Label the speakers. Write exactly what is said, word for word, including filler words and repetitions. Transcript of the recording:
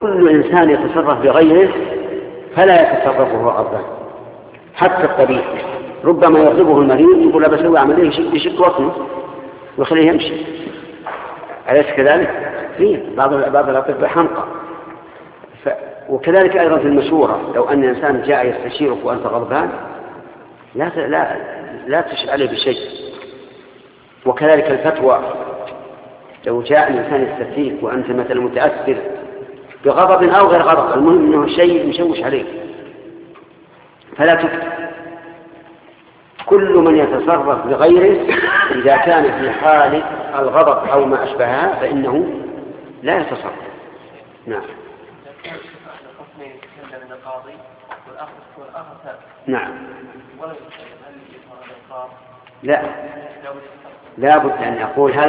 Speaker 1: كل إنسان يتصرف بغيره فلا يتصرف هو غضبان. حتى الطبيب ربما يغضبه المريض يقول لا بسوي عملية يشك وطنه ويخليه يمشي، أليس كذلك؟ فيه بعض بعض الأطباء حمقى. ف... وكذلك أيضا في المشورة، لو أن إنسان جاء يستشيرك وأنت غضبان لا ت... لا لا تشعر عليه بشيء. وكذلك الفتوى، لو جاء الإنسان يستفتيك وأنت مثلا متأثر بغضب أو غير غضب، المهم أنه شيء مشوش عليك فلا تفتي. كل من يتصرف بغيره إذا كان في حال الغضب أو ما أشبهها فإنه لا يتصرف. نعم. نعم. لا لا بد أن يقول هل